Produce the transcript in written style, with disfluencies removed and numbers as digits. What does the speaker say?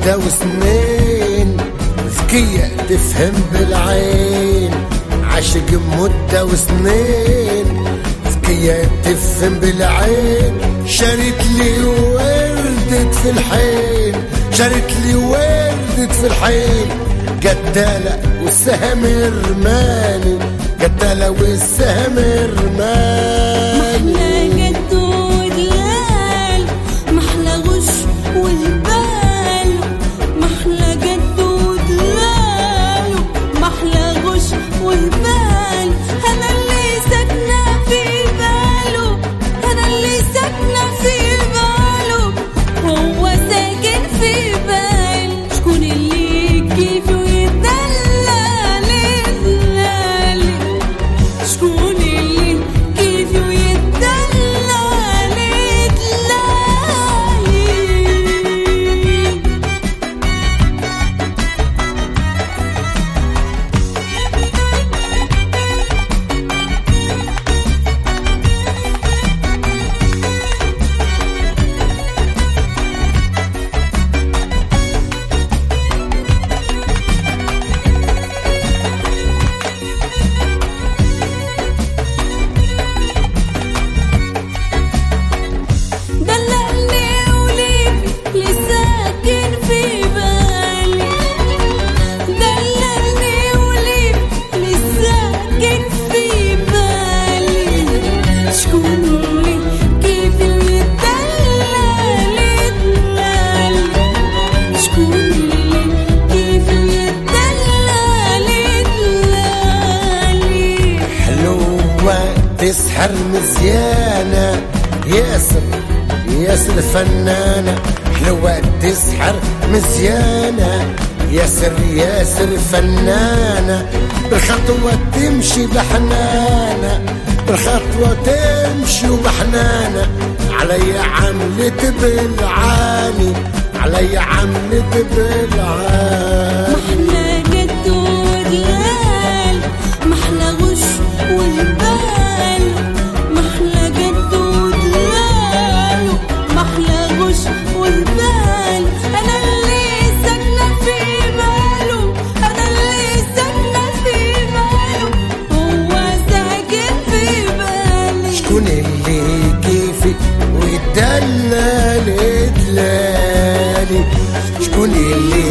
مدة وسنين، ذكية تفهم بالعين، عاشق مدة وسنين، ذكية تفهم بالعين. شريت لي وردة في الحين، شريت لي وردة في الحين، قتالة والسهم رماني، قتالة والسهم رماني. محلى قد ودلال، محلى غش والبال، محلى قد ودلال، محلى غش والبال. أنا اللي ساكنة في باله، أنا اللي ساكنة في باله، وهو ساكن في بالي. شكون اللي كيف يدلل يدلل، شكون اللي كيف يدلل يدلل. دللني وليفي اللي ساكن في بالي، دللني وليفي اللي ساكن في بالي. شكون اللي كيف يدلل يدلل، شكون اللي كيف يدلل يدلل. حلوة تسحر مزيانة، ياسر فنانة، حلوة تسحر مزيانة، ياسر فنانة. بالخطوة تمشي بحنانة، بالخطوة تمشي وبحنانة، علي عملت بالعاني، علي عملت بالعاني. محلى قد ودلال، محلى غش والبال، محلى قد ودلال، محلى غش والبال. أنا اللي ساكنة في باله، أنا اللي ساكنة في باله، هو ساكن في بالي. شكون اللي كيفي ويدلل يدلالي، شكون اللي